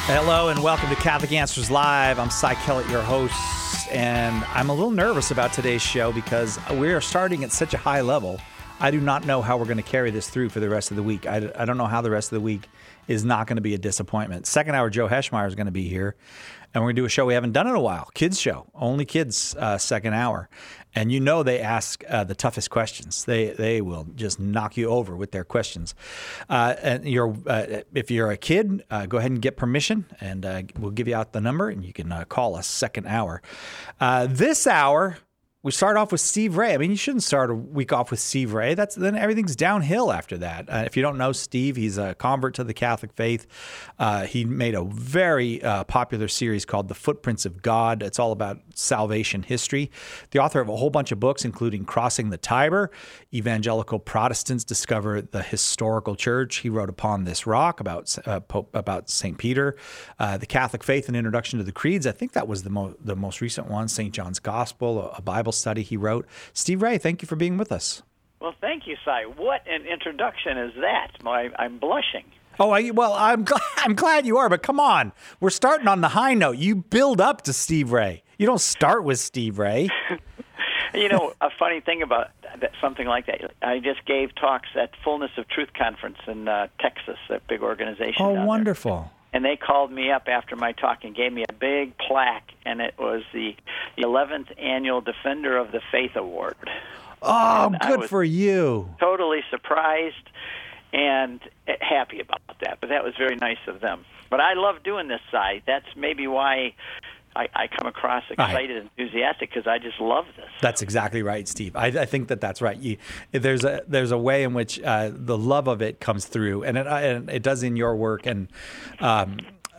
Hello and welcome to Catholic Answers Live. I'm Cy Kellett, your host, and I'm a little nervous about today's show because we are starting at such a high level. I do not know how we're going to carry this through for the rest of the week. I don't know how the rest of the week is not going to be a disappointment. Second hour, Joe Heschmeyer is going to be here, and we're going to do a show we haven't done in a while, kids show, only kids second hour. And you know they ask the toughest questions. They will just knock you over with their questions. And if you're a kid, go ahead and get permission, and we'll give you out the number, and you can call us second hour. This hour, we start off with Steve Ray. I mean, you shouldn't start a week off with Steve Ray. Then everything's downhill after that. If you don't know Steve, he's a convert to the Catholic faith. He made a very popular series called The Footprints of God. It's all about salvation history. The author of a whole bunch of books, including Crossing the Tiber, Evangelical Protestants Discover the Historical Church. He wrote Upon This Rock about St. Peter. The Catholic Faith, An Introduction to the Creeds. I think that was the most recent one. St. John's Gospel, a Bible study he wrote. Steve Ray, thank you for being with us. Well, thank you, Cy. What an introduction is that? I'm blushing. Oh, I'm glad you are, but come on. We're starting on the high note. You build up to Steve Ray. You don't start with Steve Ray. You know, a funny thing about something like that, I just gave talks at Fullness of Truth Conference in Texas, that big organization. Oh, down wonderful. There. And they called me up after my talk and gave me a big plaque, and it was the 11th Annual Defender of the Faith Award. Oh, good for you. Totally surprised and happy about that, but that was very nice of them. But I love doing this, Cy. That's maybe why I come across excited and enthusiastic, because I just love this. That's exactly right, Steve. I think that's right. There's a way in which the love of it comes through, and it does in your work. And I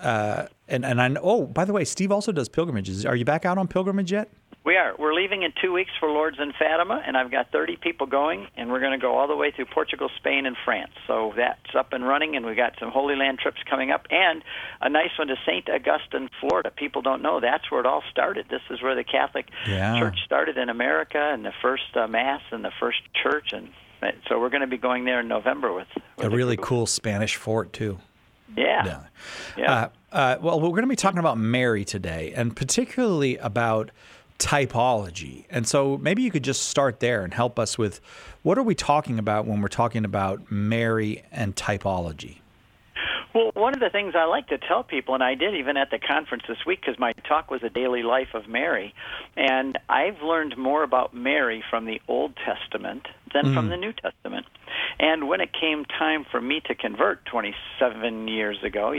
know. Oh, by the way, Steve also does pilgrimages. Are you back out on pilgrimage yet? We are. We're leaving in 2 weeks for Lourdes and Fatima, and I've got 30 people going, and we're going to go all the way through Portugal, Spain, and France. So that's up and running, and we got some Holy Land trips coming up, and a nice one to St. Augustine, Florida. People don't know that's where it all started. This is where the Catholic Church started in America, and the first Mass and the first church, and so we're going to be going there in November with a really cool Spanish fort too. Yeah. Well, we're going to be talking about Mary today, and particularly about typology. And so maybe you could just start there and help us with what are we talking about when we're talking about Mary and typology? Well, one of the things I like to tell people, and I did even at the conference this week because my talk was a daily life of Mary, and I've learned more about Mary from the Old Testament than from the New Testament. And when it came time for me to convert 27 years ago,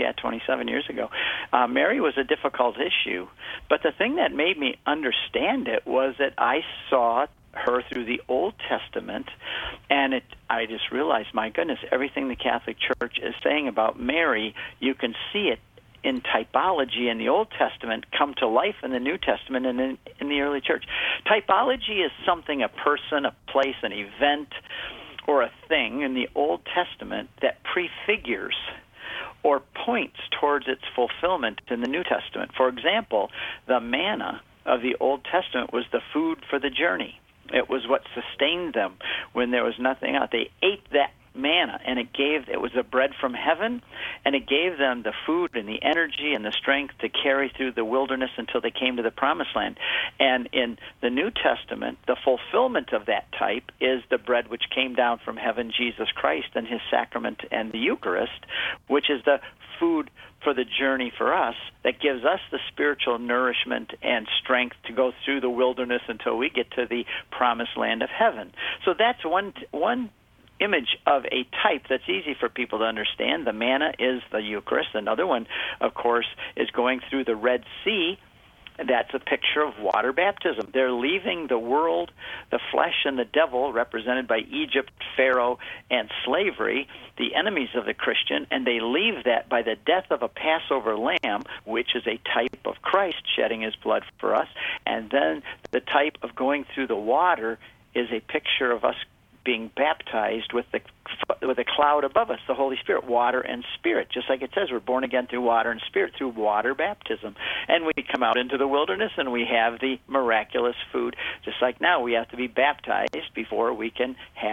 Mary was a difficult issue. But the thing that made me understand it was that I saw her through the Old Testament, and I just realized, my goodness, everything the Catholic Church is saying about Mary, you can see it in typology in the Old Testament come to life in the New Testament and in the early church. Typology is something, a person, a place, an event, or a thing in the Old Testament that prefigures or points towards its fulfillment in the New Testament. For example, the manna of the Old Testament was the food for the journey. It was what sustained them when there was nothing else. They ate that manna, and it was a bread from heaven, and it gave them the food and the energy and the strength to carry through the wilderness until they came to the Promised Land. And in the New Testament, the fulfillment of that type is the bread which came down from heaven, Jesus Christ, and his sacrament and the Eucharist, which is the food for the journey for us that gives us the spiritual nourishment and strength to go through the wilderness until we get to the Promised Land of heaven. So that's one image of a type that's easy for people to understand. The manna is the Eucharist. Another one, of course, is going through the Red Sea. That's a picture of water baptism. They're leaving the world, the flesh, and the devil, represented by Egypt, Pharaoh, and slavery, the enemies of the Christian, and they leave that by the death of a Passover lamb, which is a type of Christ shedding his blood for us. And then the type of going through the water is a picture of us being baptized with a cloud above us, the Holy Spirit, water and spirit. Just like it says, we're born again through water and spirit, through water baptism. And we come out into the wilderness and we have the miraculous food. Just like now, we have to be baptized before we can have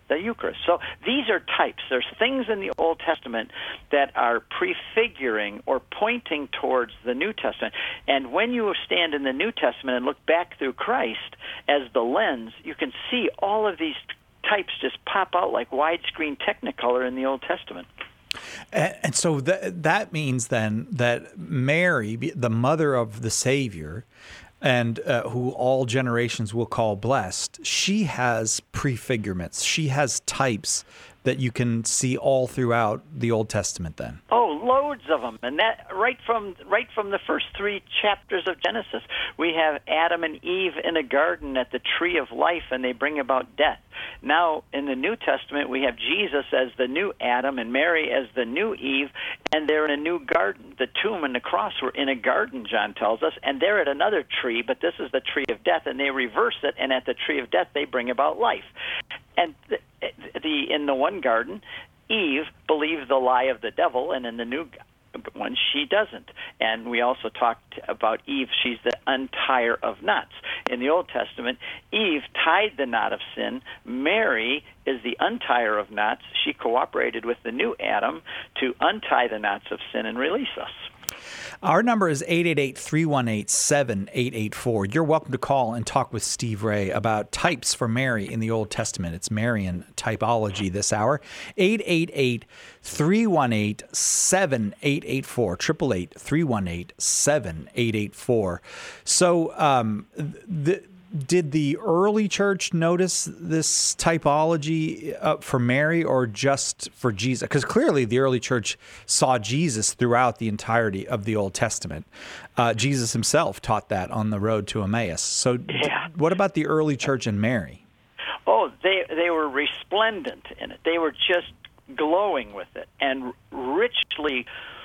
the Eucharist. So these are types. There's things in the Old Testament that are prefiguring or pointing towards the New Testament. And when you stand in the New Testament and look back through Christ as the lens, you can see all of these types just pop out like widescreen Technicolor in the Old Testament. And so that means then that Mary, the mother of the Savior, and who all generations will call blessed, she has prefigurements. She has types that you can see all throughout the Old Testament then. Oh, loads of them. And that right from the first 3 chapters of Genesis, we have Adam and Eve in a garden at the tree of life, and they bring about death. Now, in the New Testament, we have Jesus as the new Adam and Mary as the new Eve, and they're in a new garden. The tomb and the cross were in a garden, John tells us, and they're at another tree, but this is the tree of death, and they reverse it, and at the tree of death, they bring about life. And in the one garden, Eve believed the lie of the devil, and in the new one, she doesn't. And we also talked about Eve. She's the untier of knots. In the Old Testament, Eve tied the knot of sin. Mary is the untier of knots. She cooperated with the new Adam to untie the knots of sin and release us. Our number is 888-318-7884. You're welcome to call and talk with Steve Ray about types for Mary in the Old Testament. It's Marian typology this hour. 888-318-7884. 888-318-7884. So did the early church notice this typology for Mary or just for Jesus? Because clearly the early church saw Jesus throughout the entirety of the Old Testament. Jesus himself taught that on the road to Emmaus. So what about the early church and Mary? Oh, they were resplendent in it. They were just glowing with it and richly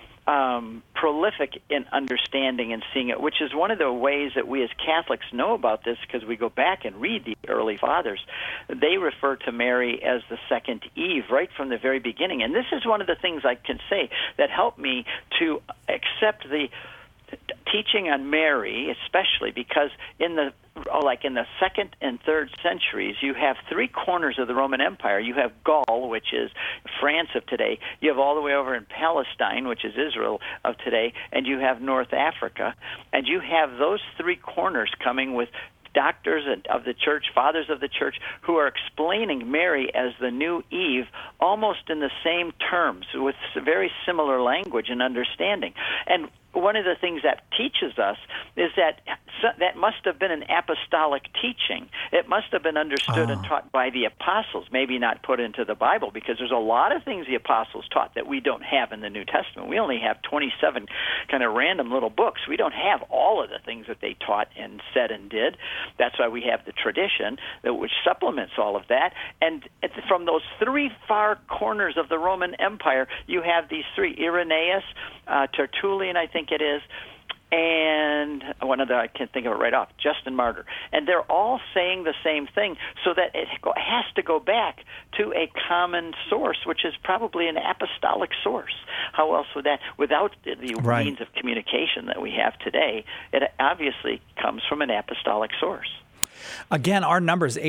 prolific in understanding and seeing it, which is one of the ways that we as Catholics know about this, because we go back and read the early fathers. They refer to Mary as the second Eve right from the very beginning. And this is one of the things I can say that helped me to accept the teaching on Mary, especially because in the second and third centuries, you have 3 corners of the Roman Empire. You have Gaul, which is France of today. You have all the way over in Palestine, which is Israel of today, and you have North Africa. And you have those 3 corners coming with doctors of the church, fathers of the church, who are explaining Mary as the new Eve almost in the same terms with very similar language and understanding. And one of the things that teaches us is that must have been an apostolic teaching. It must have been understood and taught by the apostles, maybe not put into the Bible, because there's a lot of things the apostles taught that we don't have in the New Testament. We only have 27 kind of random little books. We don't have all of the things that they taught and said and did. That's why we have the tradition which supplements all of that. And from those 3 far corners of the Roman Empire, you have these 3, Irenaeus, Tertullian, I think it is, and one other, I can't think of it right off, Justin Martyr. And they're all saying the same thing, so that it has to go back to a common source, which is probably an apostolic source. How else would that, without the means of communication that we have today, it obviously comes from an apostolic source. Again, our number is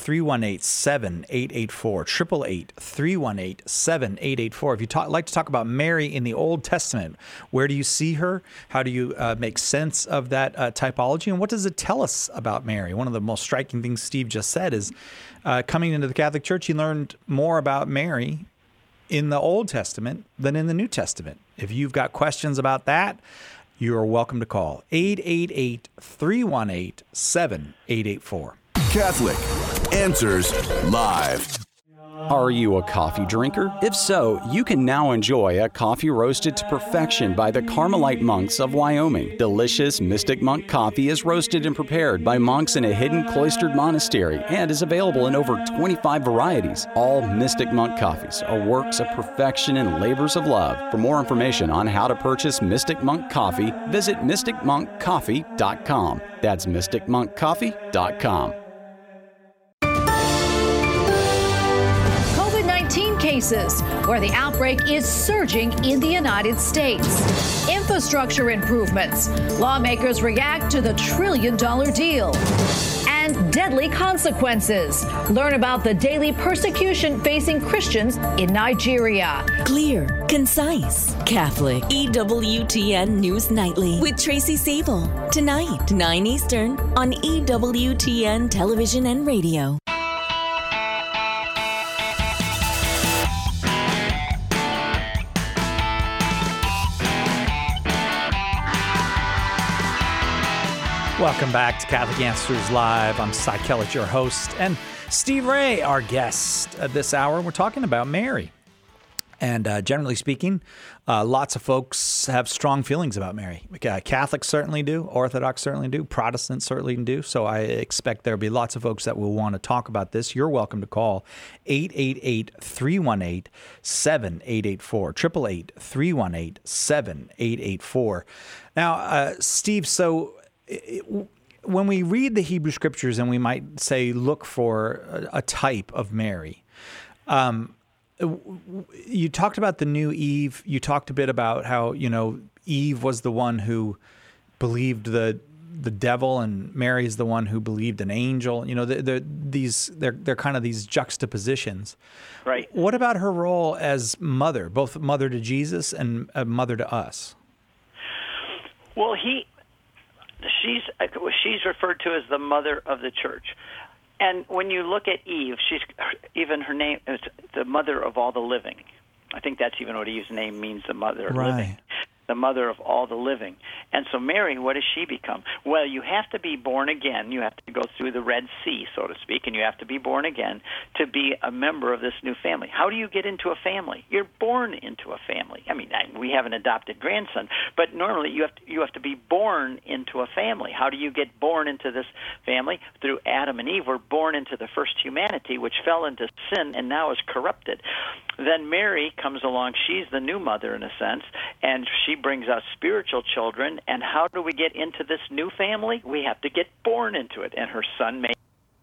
888-318-7884, 888-318-7884. If you'd like to talk about Mary in the Old Testament, where do you see her? How do you make sense of that typology? And what does it tell us about Mary? One of the most striking things Steve just said is coming into the Catholic Church, he learned more about Mary in the Old Testament than in the New Testament. If you've got questions about that, you are welcome to call 888-318-7884. Catholic Answers Live. Are you a coffee drinker? If so, you can now enjoy a coffee roasted to perfection by the Carmelite monks of Wyoming. Delicious Mystic Monk coffee is roasted and prepared by monks in a hidden cloistered monastery and is available in over 25 varieties. All Mystic Monk coffees are works of perfection and labors of love. For more information on how to purchase Mystic Monk coffee, visit mysticmonkcoffee.com. That's mysticmonkcoffee.com. Cases where the outbreak is surging in the United States. Infrastructure improvements. Lawmakers react to the $1 trillion deal. And and deadly consequences. Learn about the daily persecution facing Christians in Nigeria. Clear, concise, Catholic. EWTN News Nightly with Tracy Sable. Tonight, 9 Eastern on EWTN Television and Radio. Welcome back to Catholic Answers Live. I'm Cy Kellett, your host, and Steve Ray, our guest this hour. We're talking about Mary. And generally speaking, lots of folks have strong feelings about Mary. Catholics certainly do. Orthodox certainly do. Protestants certainly do. So I expect there'll be lots of folks that will want to talk about this. You're welcome to call 888-318-7884, 888-318-7884. Now, Steve, so when we read the Hebrew Scriptures and we might say look for a type of Mary, you talked about the new Eve. You talked a bit about how, Eve was the one who believed the devil and Mary is the one who believed an angel. They're kind of these juxtapositions. Right. What about her role as mother, both mother to Jesus and a mother to us? Well, she's referred to as the mother of the church. And when you look at Eve, her name is the mother of all the living. I think that's even what Eve's name means, the mother of living. The mother of all the living. And so Mary, what does she become? Well, you have to be born again. You have to go through the Red Sea, so to speak, and you have to be born again to be a member of this new family. How do you get into a family? You're born into a family. I mean, we have an adopted grandson, but normally you have to be born into a family. How do you get born into this family? Through Adam and Eve. We're born into the first humanity, which fell into sin and now is corrupted. Then Mary comes along. She's the new mother in a sense, and she brings us spiritual children. And how do we get into this new family? We have to get born into it. And her son made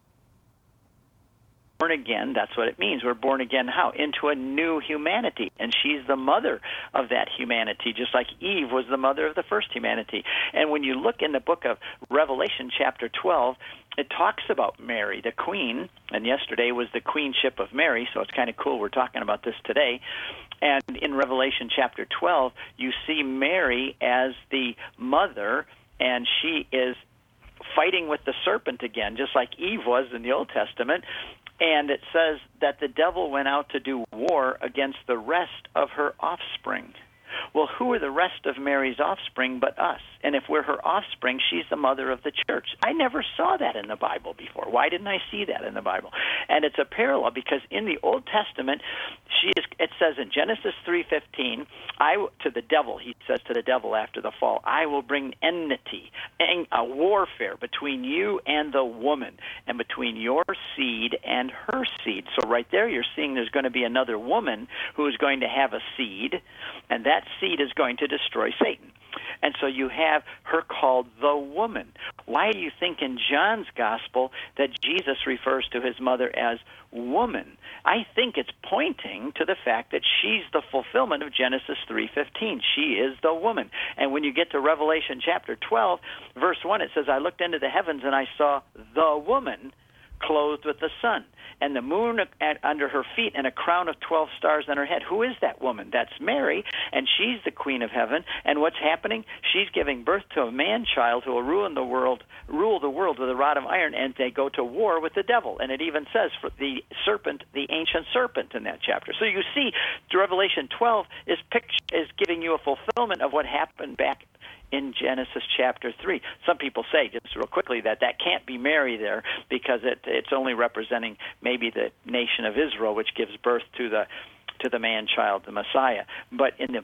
born again. That's what it means. We're born again how? Into a new humanity. And she's the mother of that humanity, just like Eve was the mother of the first humanity. And when you look in the book of Revelation chapter 12, it talks about Mary, the queen, and yesterday was the queenship of Mary, so it's kind of cool we're talking about this today. And in Revelation chapter 12, you see Mary as the mother, and she is fighting with the serpent again, just like Eve was in the Old Testament. And it says that the devil went out to do war against the rest of her offspring. Well, who are the rest of Mary's offspring but us? And if we're her offspring, she's the mother of the church. I never saw that in the Bible before. Why didn't I see that in the Bible? And it's a parallel because in the Old Testament, it says in Genesis 3:15, to the devil, he says to the devil after the fall, I will bring enmity, a warfare between you and the woman, and between your seed and her seed. So right there you're seeing there's going to be another woman who is going to have a seed, and that seed is going to destroy Satan. And so you have her called the woman. Why do you think in John's gospel that Jesus refers to his mother as woman? I think it's pointing to the fact that she's the fulfillment of Genesis 3:15. She is the woman. And when you get to Revelation chapter 12, verse 1, it says, I looked into the heavens and I saw the woman clothed with the sun, and the moon under her feet, and a crown of 12 stars on her head. Who is that woman? That's Mary, and she's the queen of heaven. And what's happening? She's giving birth to a man-child who will rule the world with a rod of iron, and they go to war with the devil. And it even says for the serpent, the ancient serpent, in that chapter. So you see, Revelation 12 is giving you a fulfillment of what happened back in Genesis chapter 3. Some people say, just real quickly, that can't be Mary there because it's only representing maybe the nation of Israel, which gives birth to the man-child, the Messiah. But in the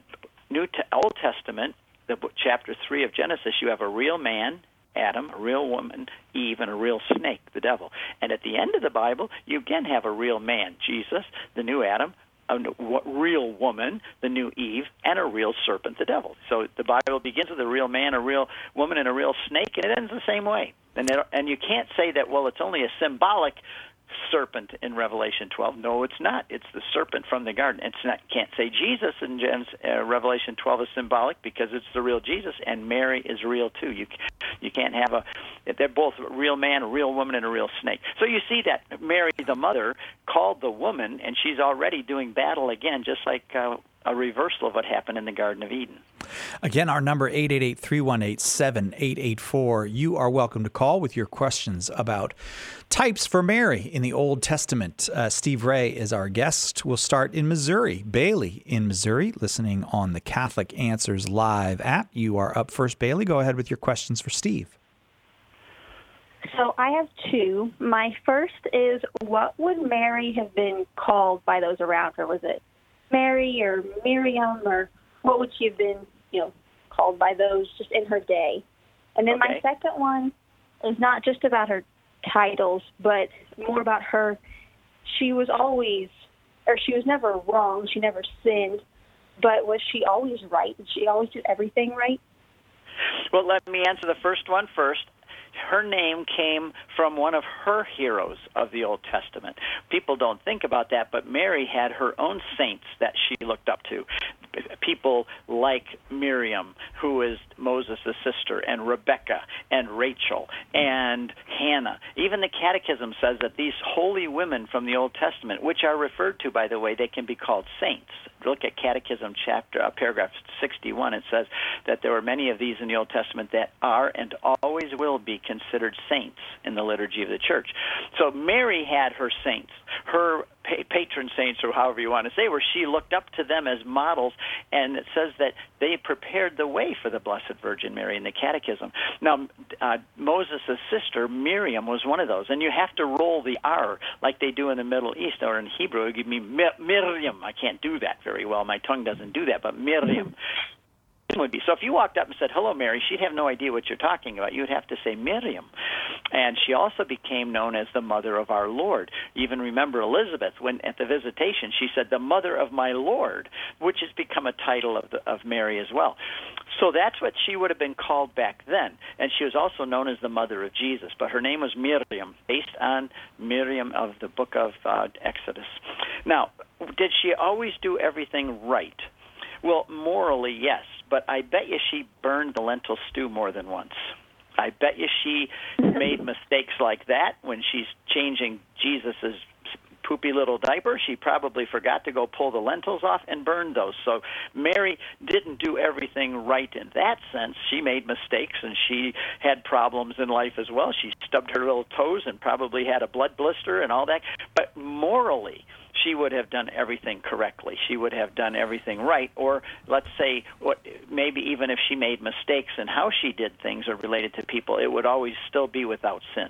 Old Testament, chapter 3 of Genesis, you have a real man, Adam, a real woman, Eve, and a real snake, the devil. And at the end of the Bible, you again have a real man, Jesus, the new Adam, a real woman, the new Eve, and a real serpent, the devil. So the Bible begins with a real man, a real woman, and a real snake, and it ends the same way. And you can't say that, well, it's only a symbolic serpent in Revelation 12. No, it's not. It's the serpent from the garden. It's not. Can't say Jesus in Revelation 12 is symbolic because it's the real Jesus, and Mary is real too. You can't have they're both a real man, a real woman, and a real snake. So you see that Mary, the mother, called the woman, and she's already doing battle again, just like a reversal of what happened in the Garden of Eden. Again, our number 888-318-7884. You are welcome to call with your questions about types for Mary in the Old Testament. Steve Ray is our guest. We'll start in Missouri. Bailey in Missouri, listening on the Catholic Answers Live app. You are up first, Bailey. Go ahead with your questions for Steve. So I have two. My first is, what would Mary have been called by those around her? Was it Mary or Miriam, or what would she have been, called by those just in her day? And then my second one is not just about her titles, but more about her. She was never wrong. She never sinned, but was she always right? Did she always do everything right? Well, let me answer the first one first. Her name came from one of her heroes of the Old Testament. People don't think about that, but Mary had her own saints that she looked up to. People like Miriam, who is Moses' sister, and Rebecca, and Rachel, and Hannah. Even the Catechism says that these holy women from the Old Testament, which are referred to, by the way, they can be called saints. Look at Catechism paragraph 61. It says that there were many of these in the Old Testament that are and always will be considered saints in the liturgy of the Church. So Mary had her saints, her patron saints, or however you want to say, where she looked up to them as models, and it says that they prepared the way for the Blessed Virgin Mary in the Catechism. Now, Moses' sister, Miriam, was one of those, and you have to roll the R like they do in the Middle East, or in Hebrew, it would give me Miriam. I can't do that very well. My tongue doesn't do that, but Miriam would be. So if you walked up and said, "Hello, Mary," she'd have no idea what you're talking about. You would have to say Miriam. And she also became known as the mother of our Lord. You even remember Elizabeth, when at the visitation, she said, "The mother of my Lord," which has become a title of Mary as well. So that's what she would have been called back then. And she was also known as the mother of Jesus. But her name was Miriam, based on Miriam of the book of Exodus. Now, did she always do everything right? Well, morally, yes. But I bet you she burned the lentil stew more than once. I bet you she made mistakes like that when she's changing Jesus's poopy little diaper. She probably forgot to go pull the lentils off and burned those. So Mary didn't do everything right in that sense. She made mistakes, and she had problems in life as well. She stubbed her little toes and probably had a blood blister and all that. But morally, she would have done everything correctly. She would have done everything right. Or let's say, maybe even if she made mistakes in how she did things or related to people, it would always still be without sin.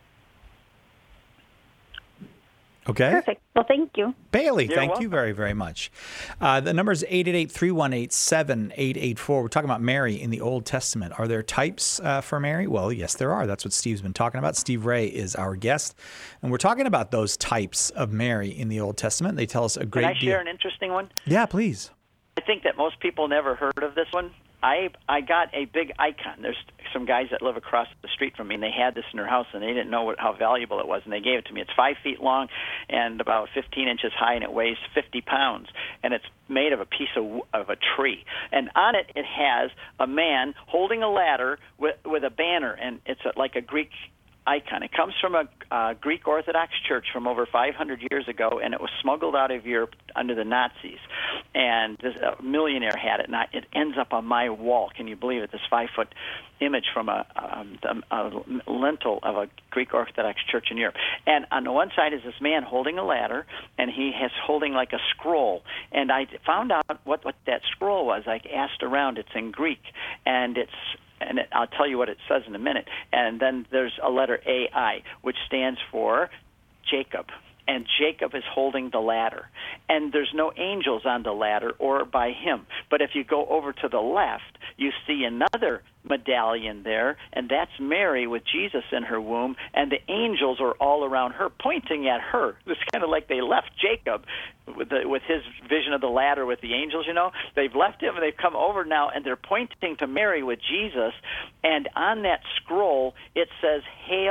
Okay. Perfect. Well, thank you. Bailey, You're thank welcome. you very, very much. The number is 888-318-7884. We're talking about Mary in the Old Testament. Are there types for Mary? Well, yes, there are. That's what Steve's been talking about. Steve Ray is our guest. And we're talking about those types of Mary in the Old Testament. They tell us a great deal. Can I share an interesting one? Yeah, please. I think that most people never heard of this one. I got a big icon. There's some guys that live across the street from me, and they had this in their house, and they didn't know how valuable it was, and they gave it to me. It's 5 feet long and about 15 inches high, and it weighs 50 pounds, and it's made of a piece of a tree. And on it, it has a man holding a ladder with a banner, and it's like a Greek icon. It comes from a Greek Orthodox church from over 500 years ago, and it was smuggled out of Europe under the Nazis. And this millionaire had it, and it ends up on my wall. Can you believe it? This 5-foot image from a lintel of a Greek Orthodox church in Europe. And on the one side is this man holding a ladder, and he is holding like a scroll. And I found out what that scroll was. I asked around. It's in Greek, and I'll tell you what it says in a minute. And then there's a letter AI, which stands for Jacob. And Jacob is holding the ladder. And there's no angels on the ladder or by him. But if you go over to the left, you see another medallion there, and that's Mary with Jesus in her womb, and the angels are all around her, pointing at her. It's kind of like they left Jacob with his vision of the ladder with the angels, They've left him, and they've come over now, and they're pointing to Mary with Jesus, and on that scroll, it says, "Hail,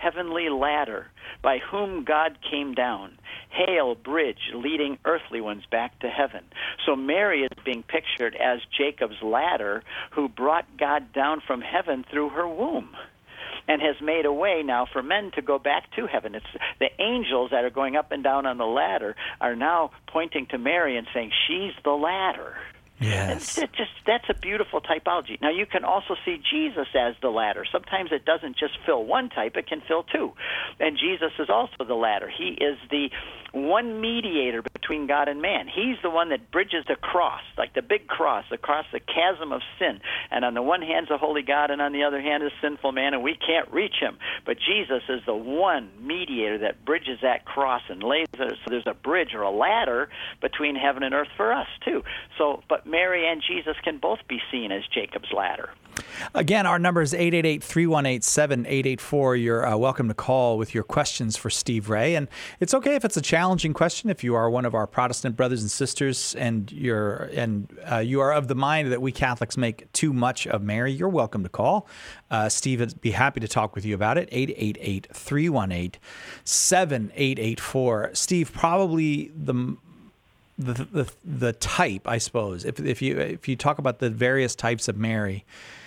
heavenly ladder by whom God came down. Hail, bridge leading earthly ones back to heaven. So Mary is being pictured as Jacob's ladder who brought God down from heaven through her womb and has made a way now for men to go back to heaven. It's the angels that are going up and down on the ladder are now pointing to Mary and saying, she's the ladder. Yes. And that's a beautiful typology. Now, you can also see Jesus as the ladder. Sometimes it doesn't just fill one type, it can fill two. And Jesus is also the ladder. He is the one mediator between God and man. He's the one that bridges the cross, like the big cross, across the chasm of sin. And on the one hand is a holy God, and on the other hand is sinful man, and we can't reach him. But Jesus is the one mediator that bridges that cross and lays it. So there's a bridge or a ladder between heaven and earth for us, too. So, but Mary and Jesus can both be seen as Jacob's ladder. Again, our number is 888-318-7884. You're welcome to call with your questions for Steve Ray. And it's okay if it's a challenging question. If you are one of our Protestant brothers and sisters and you are of the mind that we Catholics make too much of Mary, you're welcome to call. Steve would be happy to talk with you about it. 888-318-7884. Steve, probably the type, I suppose, if you talk about the various types of Mary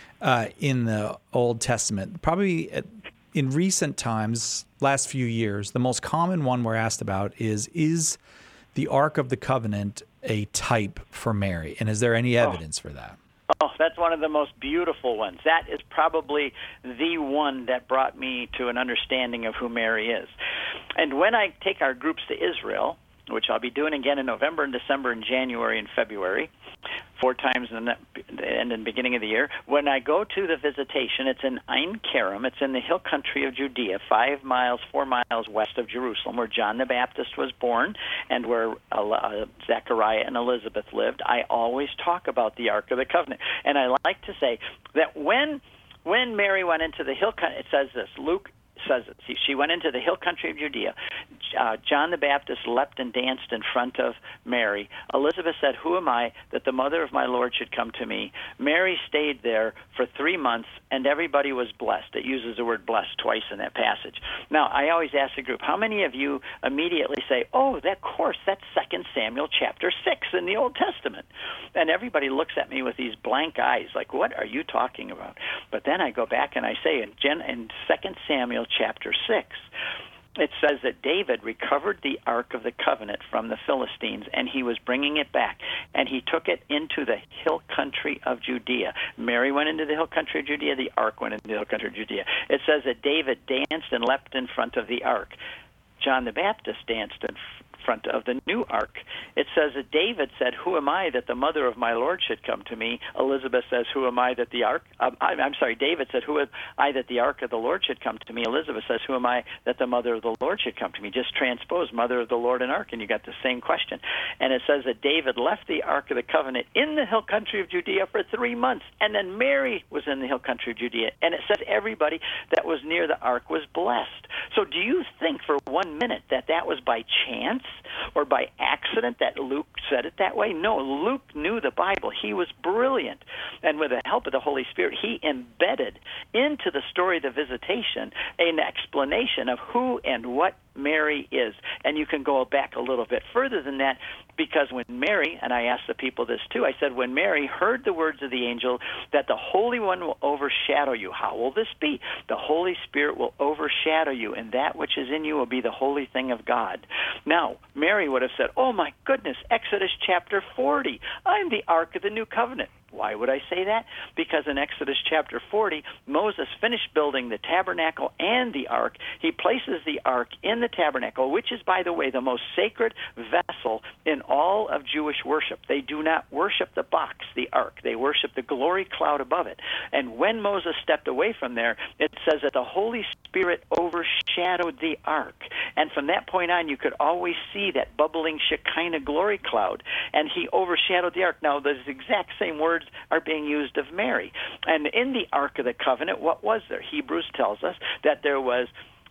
in the Old Testament, probably in recent times, last few years, the most common one we're asked about is the Ark of the Covenant a type for Mary? And is there any evidence for that? Oh, that's one of the most beautiful ones. That is probably the one that brought me to an understanding of who Mary is. And when I take our groups to Israel, which I'll be doing again in November and December and January and February, 4 times in the end and beginning of the year. When I go to the visitation, it's in Ein Kerem. It's in the hill country of Judea, 4 miles west of Jerusalem, where John the Baptist was born and where Zechariah and Elizabeth lived. I always talk about the Ark of the Covenant. And I like to say that when Mary went into the hill country, it says this, Luke says it. See, she went into the hill country of Judea. John the Baptist leapt and danced in front of Mary. Elizabeth said, "Who am I that the mother of my Lord should come to me?" Mary stayed there for 3 months, and everybody was blessed. It uses the word blessed twice in that passage. Now, I always ask the group, how many of you immediately say, "Oh, of course, that's 2 Samuel chapter 6 in the Old Testament"? And everybody looks at me with these blank eyes, like, what are you talking about? But then I go back and I say, in 2 Samuel chapter 6, it says that David recovered the Ark of the Covenant from the Philistines, and he was bringing it back, and he took it into the hill country of Judea. Mary went into the hill country of Judea. The Ark went into the hill country of Judea. It says that David danced and leapt in front of the Ark. John the Baptist danced in front of the new Ark. It says that David said, "Who am I that the mother of my Lord should come to me?" Elizabeth says, "Who am I that the Ark..." David said, "Who am I that the Ark of the Lord should come to me?" Elizabeth says, "Who am I that the mother of the Lord should come to me?" Just transpose mother of the Lord and Ark, and you got the same question. And it says that David left the Ark of the Covenant in the hill country of Judea for 3 months, and then Mary was in the hill country of Judea. And it says everybody that was near the Ark was blessed. So do you think for 1 minute that was by chance or by accident that Luke said it that way? No, Luke knew the Bible. He was brilliant. And with the help of the Holy Spirit, he embedded into the story of the visitation an explanation of who and what Mary is. And you can go back a little bit further than that, because when Mary, and I asked the people this too, I said, when Mary heard the words of the angel that the Holy One will overshadow you, how will this be? The Holy Spirit will overshadow you, and that which is in you will be the holy thing of God. Now, Mary would have said, "Oh my goodness, Exodus chapter 40, I'm the Ark of the New Covenant." Why would I say that? Because in Exodus chapter 40, Moses finished building the tabernacle and the ark. He places the ark in the tabernacle, which is, by the way, the most sacred vessel in all of Jewish worship. They do not worship the box, the ark. They worship the glory cloud above it. And when Moses stepped away from there, it says that the Holy Spirit overshadowed the ark. And from that point on, you could always see that bubbling Shekinah glory cloud. And he overshadowed the ark. Now, those exact same words are being used of Mary. And in the Ark of the Covenant, what was there? Hebrews tells us that there was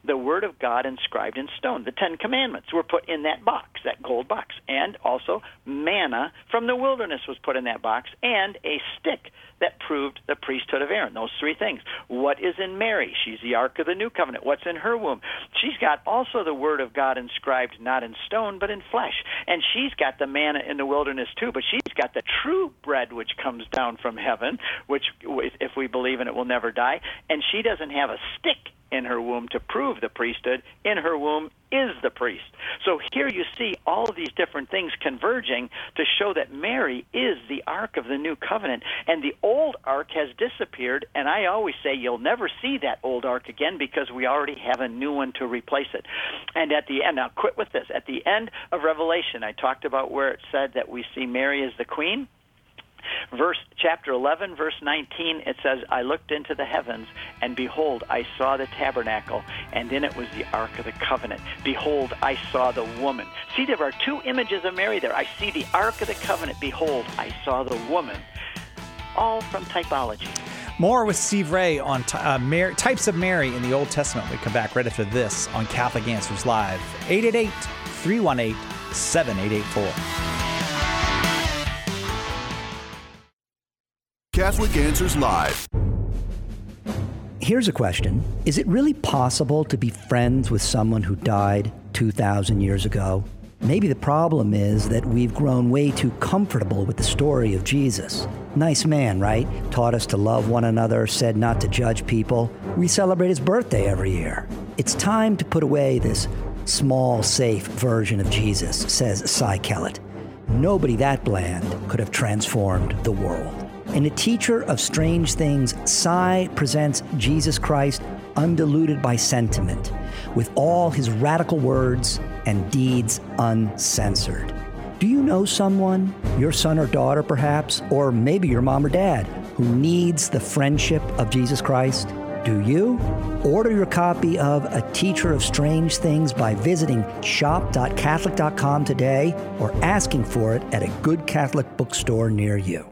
the Word of God inscribed in stone. The Ten Commandments were put in that box, that gold box. And also manna from the wilderness was put in that box, and a stick that proved the priesthood of Aaron. Those three things. What is in Mary? She's the Ark of the New Covenant. What's in her womb? She's got also the Word of God inscribed not in stone but in flesh. And she's got the manna in the wilderness too, but she's got the true bread which comes down from heaven, which, if we believe in it, will never die. And she doesn't have a stick in her womb to prove the priesthood. In her womb is the priest. So here you see all of these different things converging to show that Mary is the Ark of the New Covenant, and the old Ark has disappeared, and I always say you'll never see that old Ark again because we already have a new one to replace it. And at the end, now quit with this, at the end of Revelation, I talked about where it said that we see Mary as the queen. Chapter 11, verse 19, it says, I looked into the heavens, and behold, I saw the tabernacle, and in it was the Ark of the Covenant. Behold, I saw the woman. See, there are two images of Mary there. I see the Ark of the Covenant. Behold, I saw the woman. All from typology. More with Steve Ray on types of Mary in the Old Testament. We come back right after this on Catholic Answers Live. 888-318-7884. Catholic Answers Live. Here's a question. Is it really possible to be friends with someone who died 2,000 years ago? Maybe the problem is that we've grown way too comfortable with the story of Jesus. Nice man, right? Taught us to love one another, said not to judge people. We celebrate his birthday every year. It's time to put away this small, safe version of Jesus, says Cy Kellett. Nobody that bland could have transformed the world. In A Teacher of Strange Things, Cy presents Jesus Christ undiluted by sentiment, with all his radical words and deeds uncensored. Do you know someone, your son or daughter perhaps, or maybe your mom or dad, who needs the friendship of Jesus Christ? Do you? Order your copy of A Teacher of Strange Things by visiting shop.catholic.com today or asking for it at a good Catholic bookstore near you.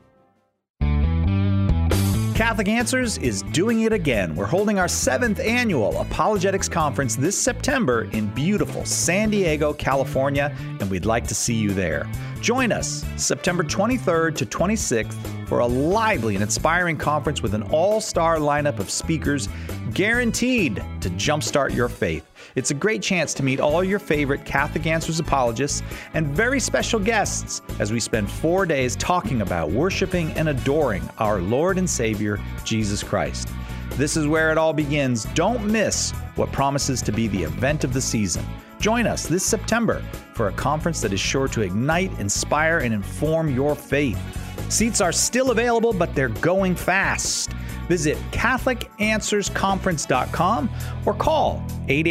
Catholic Answers is doing it again. We're holding our 7th annual Apologetics Conference this September in beautiful San Diego, California, and we'd like to see you there. Join us September 23rd to 26th for a lively and inspiring conference with an all-star lineup of speakers guaranteed to jumpstart your faith. It's a great chance to meet all your favorite Catholic Answers apologists and very special guests as we spend 4 days talking about worshiping and adoring our Lord and Savior, Jesus Christ. This is where it all begins. Don't miss what promises to be the event of the season. Join us this September for a conference that is sure to ignite, inspire, and inform your faith. Seats are still available, but they're going fast. Visit CatholicAnswersConference.com or call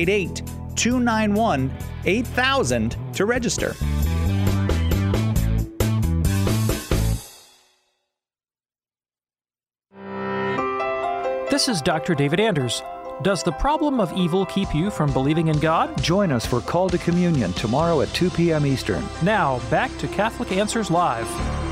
888-291-8000 to register. This is Dr. David Anders. Does the problem of evil keep you from believing in God? Join us for Call to Communion tomorrow at 2 p.m. Eastern. Now, back to Catholic Answers Live.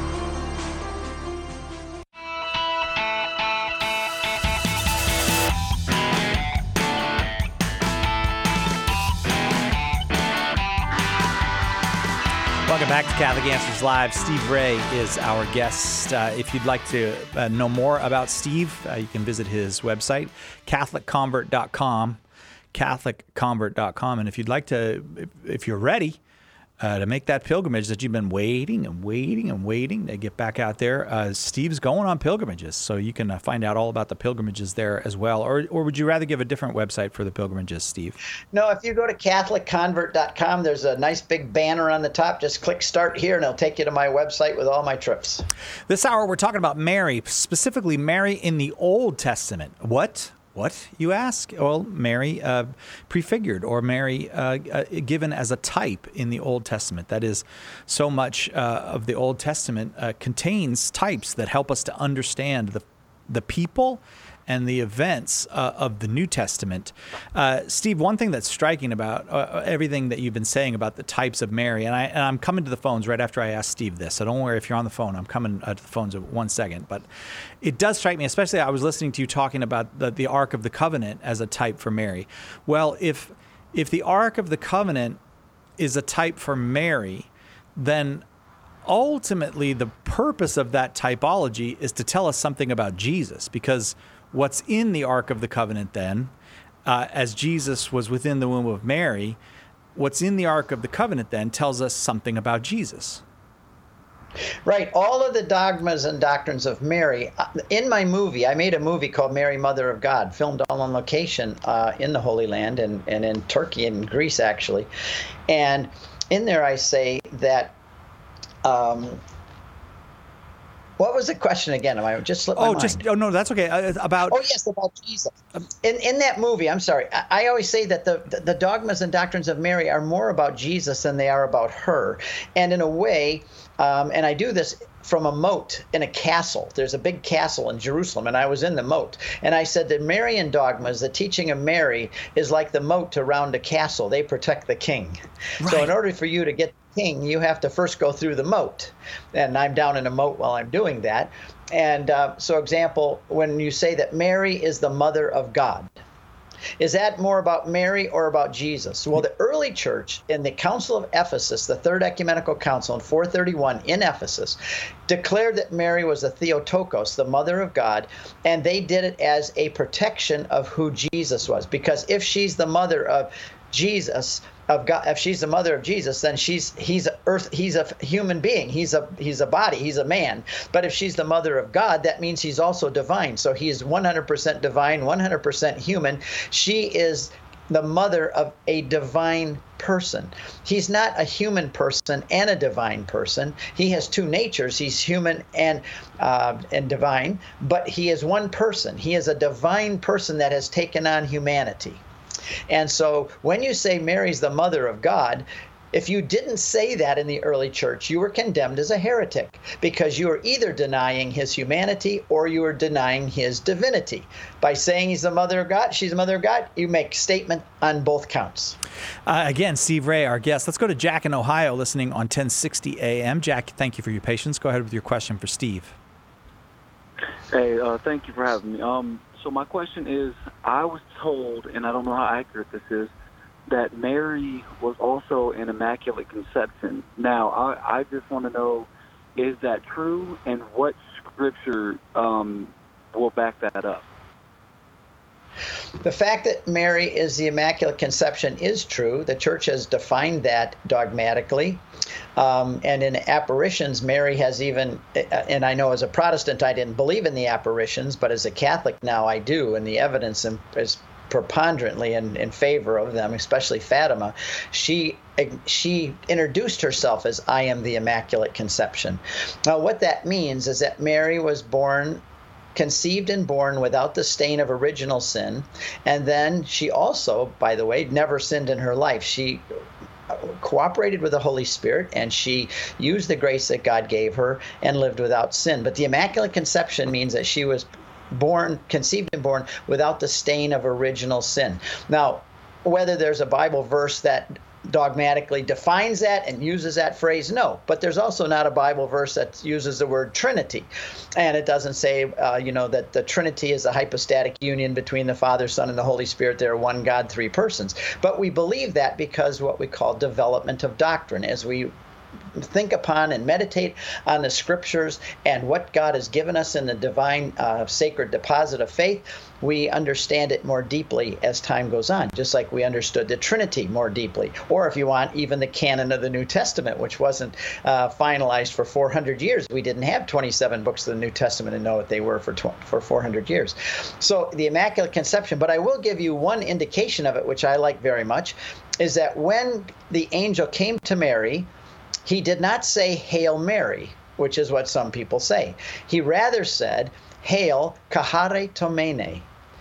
Welcome back to Catholic Answers Live. Steve Ray is our guest. If you'd like to know more about Steve, you can visit his website, CatholicConvert.com, CatholicConvert.com. And if you'd like to, if you're ready to make that pilgrimage that you've been waiting to get back out there, Steve's going on pilgrimages, so you can find out all about the pilgrimages there as well. Or would you rather give a different website for the pilgrimages, Steve? No, if you go to CatholicConvert.com, there's a nice big banner on the top. Just click Start Here, and it'll take you to my website with all my trips. This hour, we're talking about Mary, specifically Mary in the Old Testament. What, you ask? Well, Mary prefigured, or Mary given as a type in the Old Testament. That is, so much of the Old Testament contains types that help us to understand the people and the events of the New Testament. Steve, one thing that's striking about everything that you've been saying about the types of Mary, and I'm coming to the phones right after I ask Steve this, so don't worry if you're on the phone. I'm coming to the phones in 1 second. But it does strike me, especially I was listening to you talking about the Ark of the Covenant as a type for Mary. Well, if the Ark of the Covenant is a type for Mary, then ultimately the purpose of that typology is to tell us something about Jesus, because what's in the Ark of the Covenant then, as Jesus was within the womb of Mary, what's in the Ark of the Covenant then tells us something about Jesus. Right. All of the dogmas and doctrines of Mary. In my movie, I made a movie called Mary, Mother of God, filmed all on location in the Holy Land and in Turkey and Greece, actually. And in there I say that what was the question again? Am I just slipped my mind? No, that's okay. About Jesus. In that movie, I'm sorry. I always say that the dogmas and doctrines of Mary are more about Jesus than they are about her. And in a way, and I do this from a moat in a castle. There's a big castle in Jerusalem, and I was in the moat. And I said that Marian dogmas, the teaching of Mary, is like the moat around a castle. They protect the king. Right. So in order for you to get the king, you have to first go through the moat. And I'm down in a moat while I'm doing that. And so example, when you say that Mary is the mother of God, is that more about Mary or about Jesus? Well, the early church in the Council of Ephesus, the Third Ecumenical Council in 431 in Ephesus, declared that Mary was the Theotokos, the mother of God, and they did it as a protection of who Jesus was. Because if she's the mother of Jesus, of God, if she's the mother of Jesus, then he's a human being. He's a body. He's a man. But if she's the mother of God, that means he's also divine. So he is 100% divine, 100% human. She is the mother of a divine person. He's not a human person and a divine person. He has two natures. He's human and divine, but he is one person. He is a divine person that has taken on humanity. And so when you say Mary's the mother of God, if you didn't say that in the early church, you were condemned as a heretic, because you were either denying his humanity or you were denying his divinity. By saying he's the mother of God, she's the mother of God, you make a statement on both counts. Again, Steve Ray, our guest. Let's go to Jack in Ohio, listening on 1060 AM. Jack, thank you for your patience. Go ahead with your question for Steve. Hey, thank you for having me. So my question is, I was told, and I don't know how accurate this is, that Mary was also an Immaculate Conception. Now, I just want to know, is that true, and what scripture will back that up? The fact that Mary is the Immaculate Conception is true. The church has defined that dogmatically. And in apparitions, Mary has even, and I know as a Protestant I didn't believe in the apparitions, but as a Catholic now I do, and the evidence is preponderantly in favor of them, especially Fatima. She introduced herself as, I am the Immaculate Conception. Now what that means is that Mary was conceived and born without the stain of original sin. And then she also, by the way, never sinned in her life. She cooperated with the Holy Spirit, and she used the grace that God gave her and lived without sin. But the Immaculate Conception means that she was conceived and born without the stain of original sin. Now, whether there's a Bible verse that dogmatically defines that and uses that phrase, no. But there's also not a Bible verse that uses the word Trinity. And it doesn't say, that the Trinity is a hypostatic union between the Father, Son, and the Holy Spirit. They're one God, three persons. But we believe that because what we call development of doctrine, as we think upon and meditate on the scriptures and what God has given us in the divine sacred deposit of faith, we understand it more deeply as time goes on, just like we understood the Trinity more deeply. Or if you want, even the canon of the New Testament, which wasn't finalized for 400 years. We didn't have 27 books of the New Testament and know what they were for 400 years. So the Immaculate Conception, but I will give you one indication of it, which I like very much, is that when the angel came to Mary, he did not say, Hail Mary, which is what some people say. He rather said, Hail Kahare Tomene.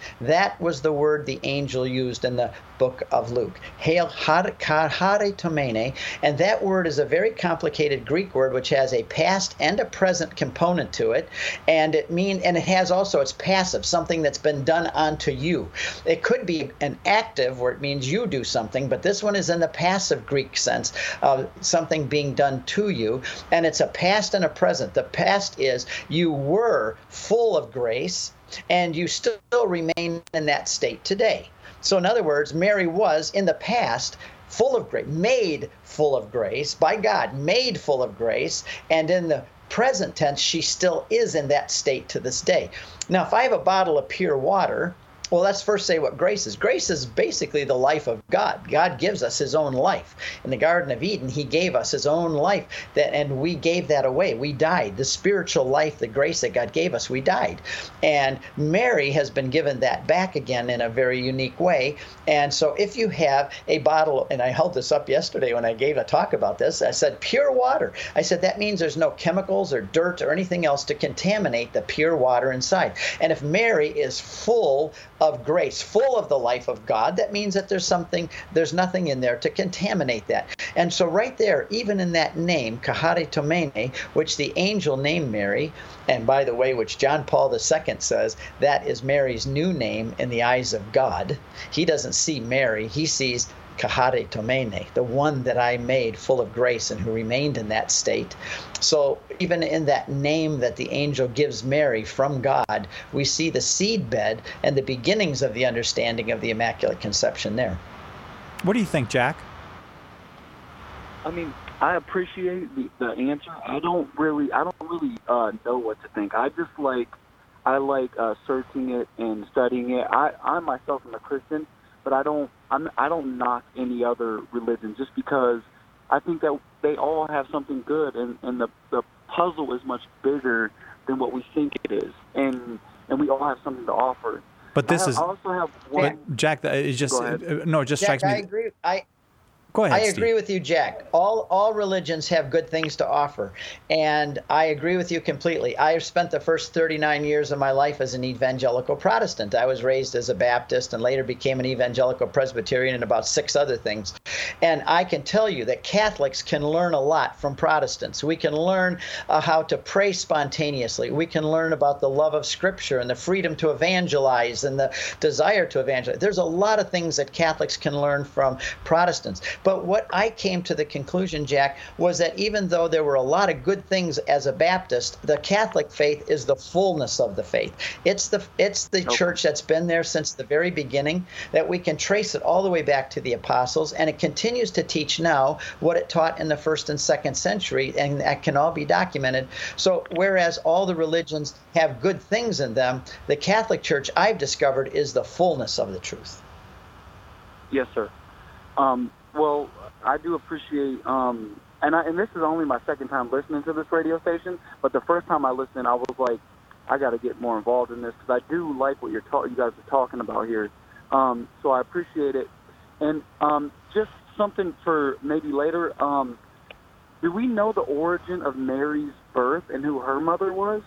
That was the word the angel used in the book of Luke. Hail Charitomene, and that word is a very complicated Greek word which has a past and a present component to it, and it has also, it's passive, something that's been done onto you. It could be an active where it means you do something, but this one is in the passive Greek sense of something being done to you, and it's a past and a present. The past is you were full of grace, and you still remain in that state today. So in other words, Mary was in the past full of grace, made full of grace by God, made full of grace, and in the present tense, she still is in that state to this day. Now, if I have a bottle of pure water, well, let's first say what grace is. Grace is basically the life of God. God gives us his own life. In the Garden of Eden, he gave us his own life, and we gave that away. We died. The spiritual life, the grace that God gave us, we died. And Mary has been given that back again in a very unique way. And so if you have a bottle, and I held this up yesterday when I gave a talk about this, I said pure water. I said that means there's no chemicals or dirt or anything else to contaminate the pure water inside. And if Mary is full of grace, full of the life of God, that means that there's nothing in there to contaminate that. And so right there, even in that name, Charitomene, which the angel named Mary, and by the way, which John Paul II says, that is Mary's new name in the eyes of God. He doesn't see Mary, he sees Charitomene, the one that I made full of grace and who remained in that state. So even in that name that the angel gives Mary from God, we see the seedbed and the beginnings of the understanding of the Immaculate Conception there. What do you think, Jack? I mean, I appreciate the answer. I don't really know what to think. I like searching it and studying it. I myself am a Christian, but I don't knock any other religion just because I think that they all have something good, and the puzzle is much bigger than what we think it is, and we all have something to offer. But I also have one. But Jack, it just Jack, strikes me. I agree. Go ahead, I agree with you, Jack. All religions have good things to offer, and I agree with you completely. I have spent the first 39 years of my life as an evangelical Protestant. I was raised as a Baptist and later became an evangelical Presbyterian and about 6 other things. And I can tell you that Catholics can learn a lot from Protestants. We can learn how to pray spontaneously. We can learn about the love of Scripture and the freedom to evangelize and the desire to evangelize. There's a lot of things that Catholics can learn from Protestants. But what I came to the conclusion, Jack, was that even though there were a lot of good things as a Baptist, the Catholic faith is the fullness of the faith. It's the church that's been there since the very beginning, that we can trace it all the way back to the apostles, and it continues to teach now what it taught in the 1st and 2nd century, and that can all be documented. So whereas all the religions have good things in them, the Catholic Church, I've discovered, is the fullness of the truth. Yes, sir. Well, I do appreciate, and this is only my second time listening to this radio station, but the first time I listened, I was like, I got to get more involved in this because I do like what you guys are talking about here. So I appreciate it. And just something for maybe later, do we know the origin of Mary's birth and who her mother was?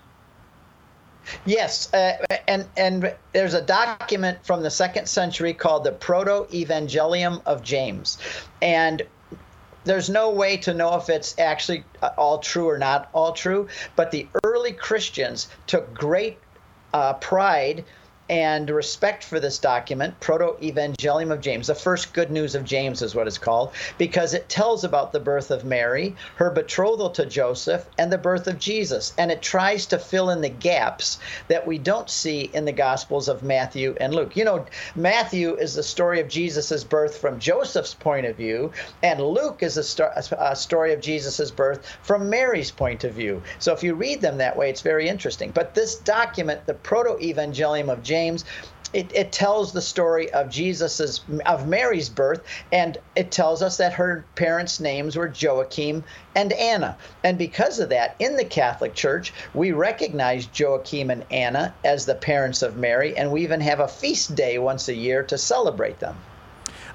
Yes, and there's a document from the 2nd century called the Proto-Evangelium of James, and there's no way to know if it's actually all true or not all true, but the early Christians took great pride and respect for this document, Proto-Evangelium of James. The first good news of James is what it's called, because it tells about the birth of Mary, her betrothal to Joseph, and the birth of Jesus. And it tries to fill in the gaps that we don't see in the Gospels of Matthew and Luke. You know, Matthew is the story of Jesus' birth from Joseph's point of view, and Luke is a story of Jesus' birth from Mary's point of view. So if you read them that way, it's very interesting. But this document, the Proto-Evangelium of James, it tells the story of Mary's birth, and it tells us that her parents' names were Joachim and Anna. And because of that, in the Catholic Church, we recognize Joachim and Anna as the parents of Mary, and we even have a feast day once a year to celebrate them.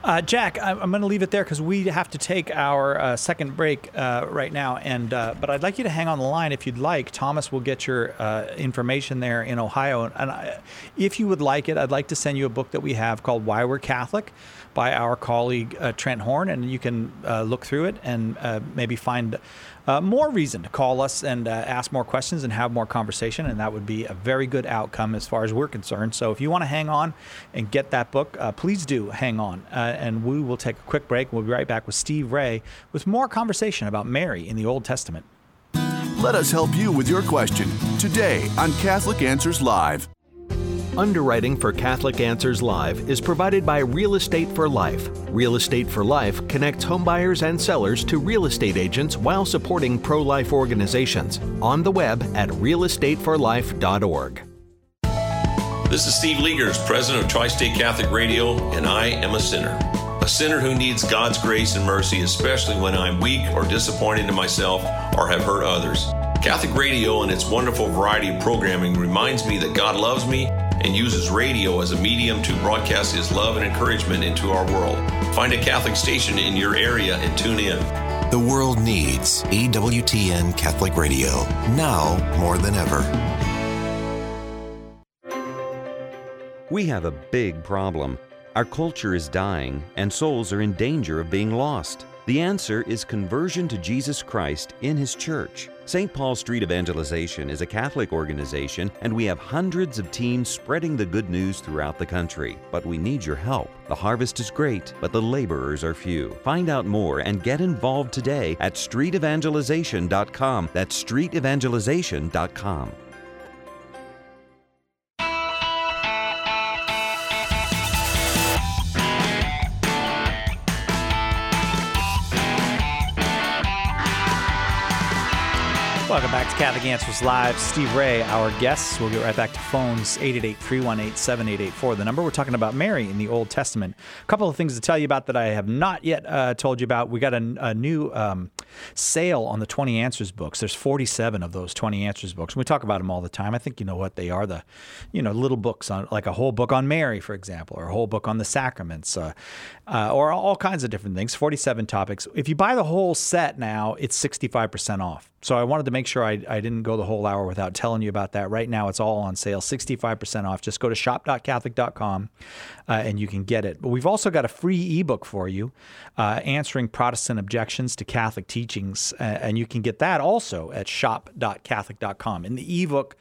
Jack, I'm going to leave it there because we have to take our second break right now. But I'd like you to hang on the line if you'd like. Thomas will get your information there in Ohio. And if you would like it, I'd like to send you a book that we have called Why We're Catholic by our colleague Trent Horn. And you can look through it and maybe find more reason to call us and ask more questions and have more conversation. And that would be a very good outcome as far as we're concerned. So if you want to hang on and get that book, please do hang on. And we will take a quick break. We'll be right back with Steve Ray with more conversation about Mary in the Old Testament. Let us help you with your question today on Catholic Answers Live. Underwriting for Catholic Answers Live is provided by Real Estate for Life. Real Estate for Life connects homebuyers and sellers to real estate agents while supporting pro-life organizations. On the web at realestateforlife.org. This is Steve Liegers, president of Tri-State Catholic Radio, and I am a sinner. A sinner who needs God's grace and mercy, especially when I'm weak or disappointed in myself or have hurt others. Catholic Radio and its wonderful variety of programming reminds me that God loves me and uses radio as a medium to broadcast His love and encouragement into our world. Find a Catholic station in your area and tune in. The world needs EWTN Catholic Radio, now more than ever. We have a big problem. Our culture is dying, and souls are in danger of being lost. The answer is conversion to Jesus Christ in His church. St. Paul Street Evangelization is a Catholic organization, and we have hundreds of teams spreading the good news throughout the country. But we need your help. The harvest is great, but the laborers are few. Find out more and get involved today at streetevangelization.com. That's streetevangelization.com. Welcome back to Catholic Answers Live. Steve Ray, our guests. We'll get right back to phones, 888-318-7884. The number. We're talking about Mary in the Old Testament. A couple of things to tell you about that I have not yet told you about. We got a new sale on the 20 Answers books. There's 47 of those 20 Answers books. And we talk about them all the time. I think you know what they are. The, little books on, like a whole book on Mary, for example, or a whole book on the sacraments, or all kinds of different things. 47 topics. If you buy the whole set now, it's 65% off. So I wanted to make sure I didn't go the whole hour without telling you about that. Right now, it's all on sale, 65% off. Just go to shop.catholic.com and you can get it. But we've also got a free ebook for you, answering Protestant objections to Catholic teachings, and you can get that also at shop.catholic.com. In the ebook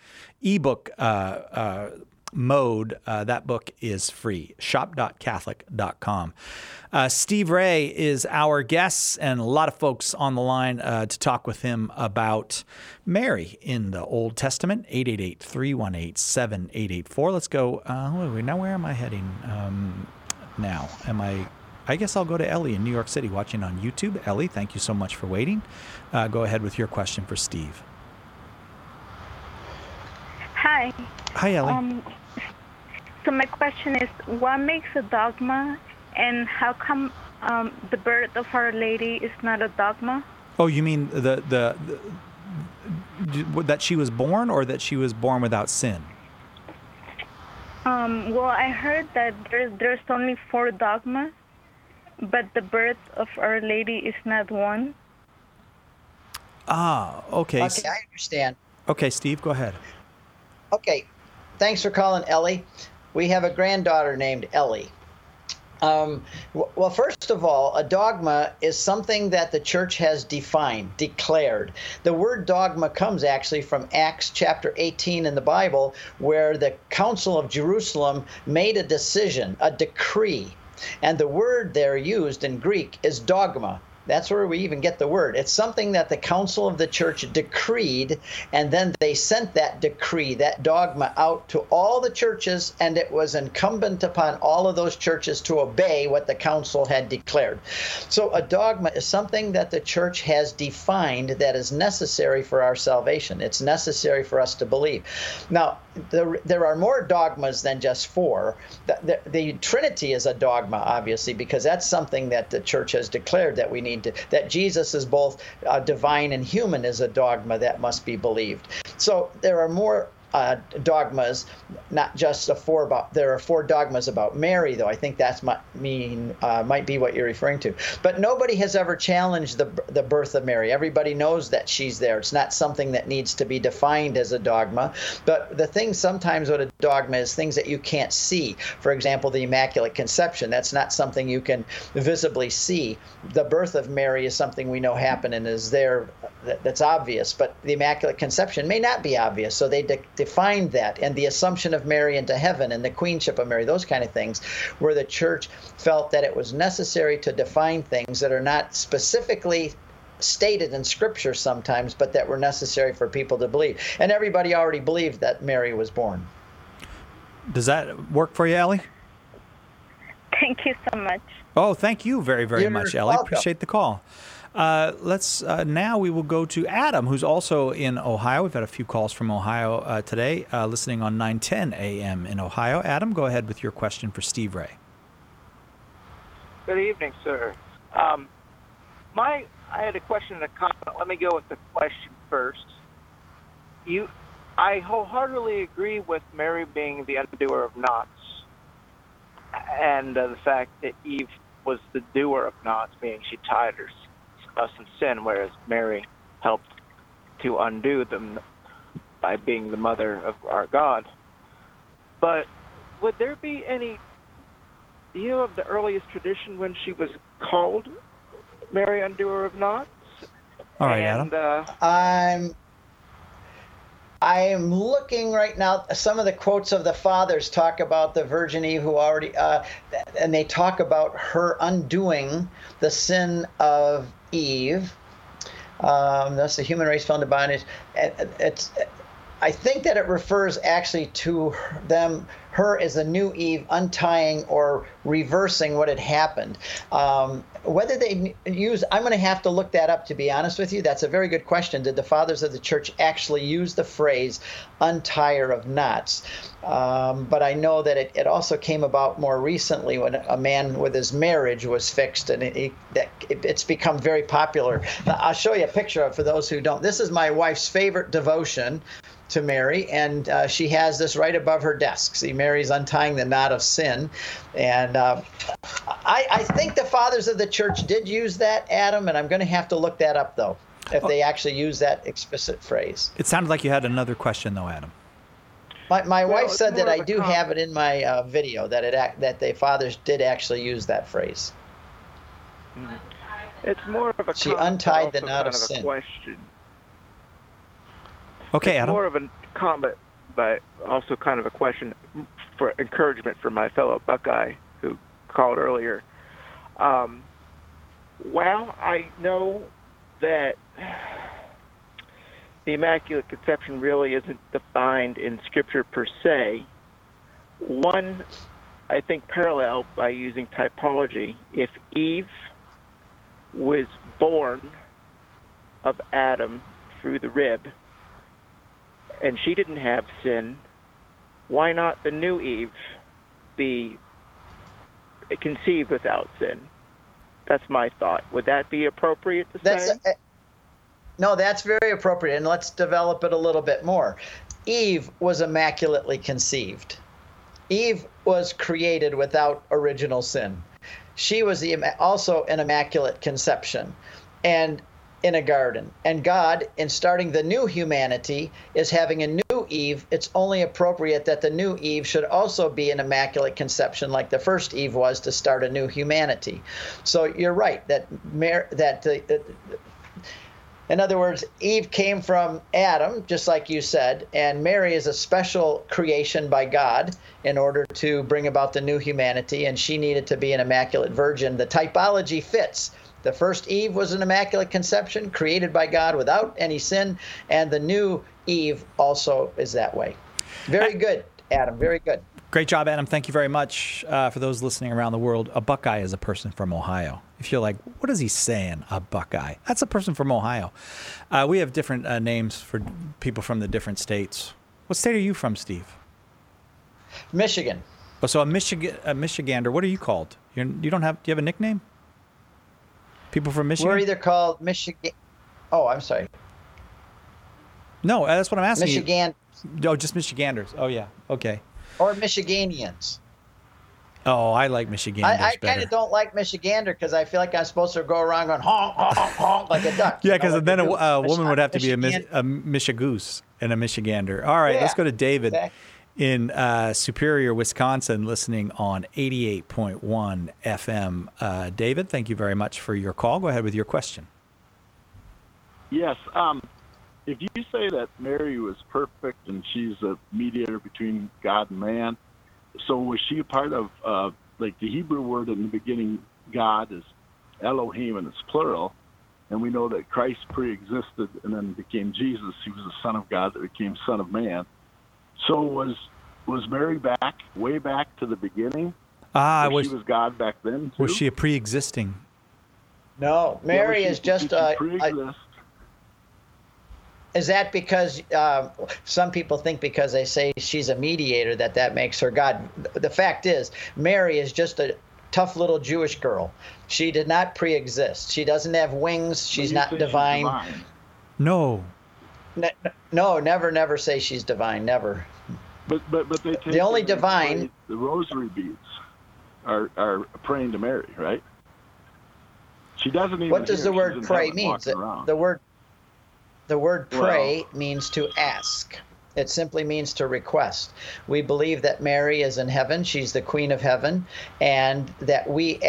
mode, that book is free. Shop.catholic.com. Steve Ray is our guest, and a lot of folks on the line to talk with him about Mary in the Old Testament. 888-318-7884. Let's go. Now, where am I heading now? I guess I'll go to Ellie in New York City watching on YouTube. Ellie, thank you so much for waiting. Go ahead with your question for Steve. Hi. Hi, Ellie. So my question is, what makes a dogma, and how come the birth of Our Lady is not a dogma? Oh, you mean that she was born, or that she was born without sin? Well, I heard that there's only 4 dogmas, but the birth of Our Lady is not one. Ah, okay. Okay, I understand. Okay, Steve, go ahead. Okay, thanks for calling, Ellie. We have a granddaughter named Ellie. Well, first of all, a dogma is something that the church has declared. The word dogma comes actually from Acts chapter 18 in the Bible, where the Council of Jerusalem made a decision, a decree. And the word there used in Greek is dogma. That's where we even get the word. It's something that the Council of the Church decreed, and then they sent that decree, that dogma, out to all the churches, and it was incumbent upon all of those churches to obey what the Council had declared. So a dogma is something that the Church has defined that is necessary for our salvation. It's necessary for us to believe. Now, there are more dogmas than just 4. The Trinity is a dogma, obviously, because that's something that the Church has declared that we need to, that Jesus is both divine and human is a dogma that must be believed. So there are more dogmas, not just there are 4 dogmas about Mary, though. I think that's might be what you're referring to. But nobody has ever challenged the birth of Mary. Everybody knows that she's there. It's not something that needs to be defined as a dogma. But the thing sometimes with a dogma is things that you can't see. For example, the Immaculate Conception. That's not something you can visibly see. The birth of Mary is something we know happened and is there. That's obvious. But the Immaculate Conception may not be obvious. So they defined that, and the Assumption of Mary into heaven and the Queenship of Mary, those kind of things, where the church felt that it was necessary to define things that are not specifically stated in Scripture sometimes, but that were necessary for people to believe. And everybody already believed that Mary was born. Does that work for you, Ellie? Thank you so much. Oh, thank you very, very much, Ellie. Welcome. Appreciate the call. Now we will go to Adam, who's also in Ohio. We've had a few calls from Ohio today, listening on 910 a.m. in Ohio. Adam, go ahead with your question for Steve Ray. Good evening, sir. I had a question and a comment. Let me go with the question first. I wholeheartedly agree with Mary being the undoer of knots, and the fact that Eve was the doer of knots, meaning she tied us in sin, whereas Mary helped to undo them by being the mother of our God. But would there be any, of the earliest tradition when she was called Mary Undoer of Knots? All right, Adam. I am looking right now. Some of the quotes of the fathers talk about the Virgin Eve, who already, and they talk about her undoing the sin of Eve. That's the human race fell into bondage. I think that it refers actually to her as a new Eve untying or reversing what had happened. Whether they use, I'm going to have to look that up, to be honest with you. That's a very good question. Did the fathers of the church actually use the phrase untire of knots? But I know that it also came about more recently when a man with his marriage was fixed, and it's become very popular. Now, I'll show you a picture of it for those who don't. This is my wife's favorite devotion to Mary, and she has this right above her desk. See, Mary's untying the knot of sin. And I think the fathers of the church did use that, Adam, and I'm going to have to look that up, though, if they actually use that explicit phrase. It sounded like you had another question, though, Adam. My wife said that I do have it in my video, that the fathers did actually use that phrase. It's more of a she untied the knot of sin. Question. Okay, Adam. More of a comment, but also kind of a question for encouragement for my fellow Buckeye who called earlier. While I know that the Immaculate Conception really isn't defined in Scripture per se, one, I think, parallel by using typology. If Eve was born of Adam through the rib, and she didn't have sin, why not the new Eve be conceived without sin? That's my thought. Would that be appropriate to say? No, that's very appropriate, and let's develop it a little bit more. Eve was immaculately conceived. Eve was created without original sin. She was also an immaculate conception, and in a garden. And God, in starting the new humanity, is having a new Eve. It's only appropriate that the new Eve should also be an immaculate conception like the first Eve was to start a new humanity. So you're right, in other words, Eve came from Adam, just like you said, and Mary is a special creation by God in order to bring about the new humanity, and she needed to be an immaculate virgin. The typology fits. The first Eve was an immaculate conception created by God without any sin, and the new Eve also is that way. Very good, Adam. Very good. Great job, Adam. Thank you very much. For those listening around the world, a Buckeye is a person from Ohio. If you're like, what is he saying, a Buckeye? That's a person from Ohio. We have different names for people from the different states. What state are you from, Steve? Michigan. Oh, so a Michigander. What are you called? Do you have a nickname? People from Michigan? We're either called Michigan. Oh, I'm sorry. No, that's what I'm asking. Michiganders. Oh, just Michiganders. Oh, yeah. Okay. Or Michiganians. Oh, I like Michiganders I kind better. of don't like Michigander because I feel like I'm supposed to go around going honk, honk, honk like a duck. Yeah, because like then a woman would have to be a Michigan. Michigoose and a Michigander. All right, Yeah, let's go to David exactly. in Superior, Wisconsin, listening on 88.1 FM. David, thank you very much for your call. Go ahead with your question. Yes. If you say that Mary was perfect and she's a mediator between God and man, so was she a part of, like the Hebrew word in the beginning, God is Elohim and it's plural, and we know that Christ pre-existed and then became Jesus. He was the Son of God that became Son of Man. So was Mary way back to the beginning? She was God back then too? Was she a pre-existing? No, Mary is just Is that because some people think because they say she's a mediator that makes her God? The fact is, Mary is just a tough little Jewish girl. She did not pre-exist. She doesn't have wings. She's not divine. No. No, never say she's divine. Never. But they take the only divine. The rosary beads are praying to Mary, right? She doesn't even. What does the word pray mean? The word pray means to ask. It simply means to request. We believe that Mary is in heaven. She's the Queen of Heaven. And that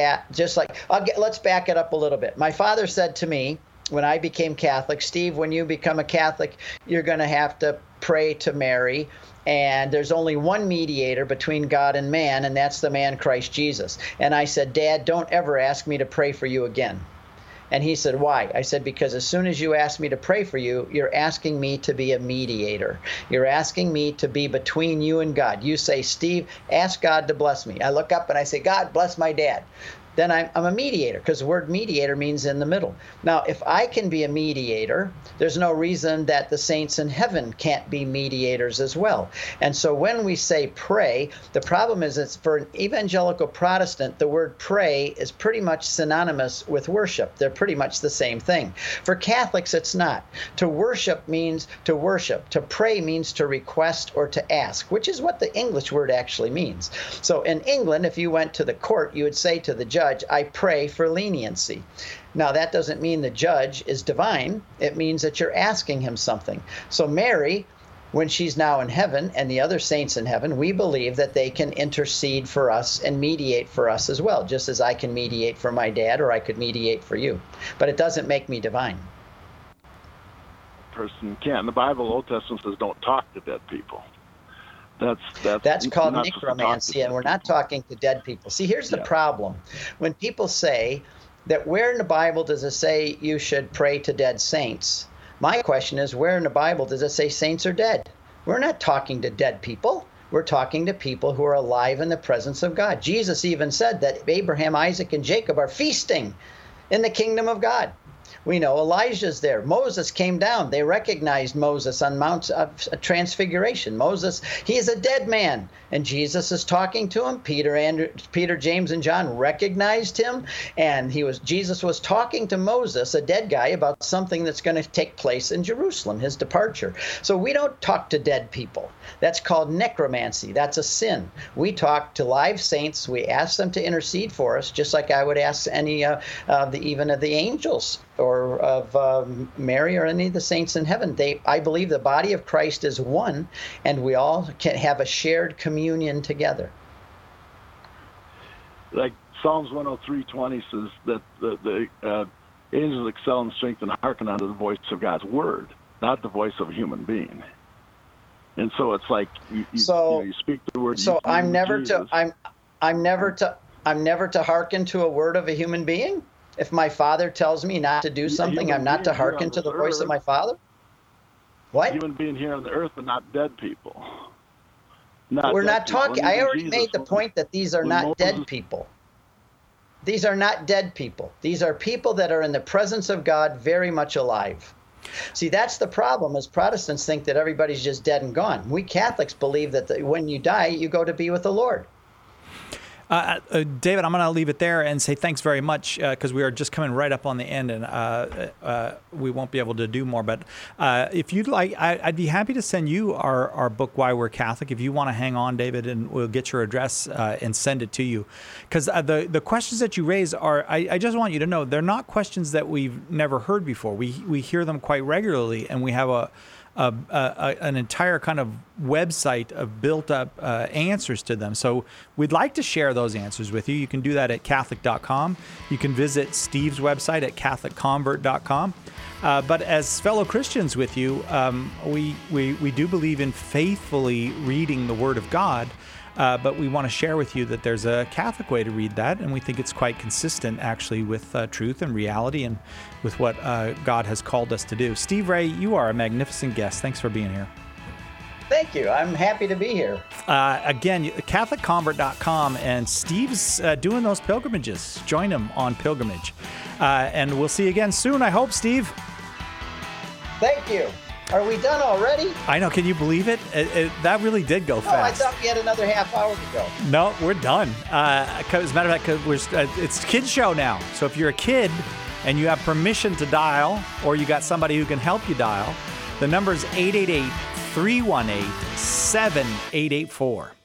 let's back it up a little bit. My father said to me when I became Catholic, Steve, when you become a Catholic, you're going to have to pray to Mary. And there's only one mediator between God and man, and that's the man Christ Jesus. And I said, Dad, don't ever ask me to pray for you again. And he said, why? I said, because as soon as you ask me to pray for you, you're asking me to be a mediator. You're asking me to be between you and God. You say, Steve, ask God to bless me. I look up and I say, God, bless my dad. Then I'm a mediator, because the word mediator means in the middle. Now, if I can be a mediator, there's no reason that the saints in heaven can't be mediators as well. And so when we say pray, the problem is it's for an evangelical Protestant, the word pray is pretty much synonymous with worship. They're pretty much the same thing. For Catholics, it's not. To worship means to worship. To pray means to request or to ask, which is what the English word actually means. So in England, if you went to the court, you would say to the judge, I pray for leniency. Now, that doesn't mean the judge is divine. It means that you're asking him something. So Mary, when she's now in heaven, and the other saints in heaven, we believe that they can intercede for us and mediate for us as well, just as I can mediate for my dad or I could mediate for you. But it doesn't make me divine. Person can. The Bible, Old Testament says don't talk to dead people. That's called necromancy, and we're not talking to dead people. See, here's the problem. When people say that where in the Bible does it say you should pray to dead saints, my question is, where in the Bible does it say saints are dead? We're not talking to dead people. We're talking to people who are alive in the presence of God. Jesus even said that Abraham, Isaac, and Jacob are feasting in the kingdom of God. We know Elijah's there. Moses came down. They recognized Moses on Mount Transfiguration. Moses, he is a dead man. And Jesus is talking to him. Peter, James, and John recognized him. And Jesus was talking to Moses, a dead guy, about something that's going to take place in Jerusalem, his departure. So we don't talk to dead people. That's called necromancy. That's a sin. We talk to live saints. We ask them to intercede for us, just like I would ask any even of the angels or of Mary or any of the saints in heaven. I believe the body of Christ is one, and we all can have a shared communion together. Like Psalms 103:20 says that the angels excel in strength and hearken unto the voice of God's word, not the voice of a human being. And so it's like you speak the word. So I'm never to hearken to a word of a human being. If my father tells me not to do something, I'm not to hearken to the voice of my father? What? Human being here on the earth, but not dead people. We're not talking. I already made the point that these are not dead people. These are not dead people. These are people that are in the presence of God, very much alive. See, that's the problem, is Protestants think that everybody's just dead and gone. We Catholics believe that when you die, you go to be with the Lord. David, I'm going to leave it there and say thanks very much because we are just coming right up on the end and we won't be able to do more. But if you'd like, I'd be happy to send you our book, Why We're Catholic, if you want to hang on, David, and we'll get your address and send it to you. Because the questions that you raise are, I just want you to know, they're not questions that we've never heard before. We hear them quite regularly, and we have an entire kind of website of built-up answers to them. So we'd like to share those answers with you. You can do that at Catholic.com. You can visit Steve's website at CatholicConvert.com. But as fellow Christians with you, we do believe in faithfully reading the Word of God. But we want to share with you that there's a Catholic way to read that, and we think it's quite consistent, actually, with truth and reality and with what God has called us to do. Steve Ray, you are a magnificent guest. Thanks for being here. Thank you. I'm happy to be here. Again, CatholicConvert.com, and Steve's doing those pilgrimages. Join him on pilgrimage. And we'll see you again soon, I hope, Steve. Thank you. Are we done already? I know. Can you believe it? That really did go fast. I thought we had another half hour to go. No, we're done. As a matter of fact, it's Kids Show now. So if you're a kid and you have permission to dial, or you got somebody who can help you dial, the number is 888-318-7884.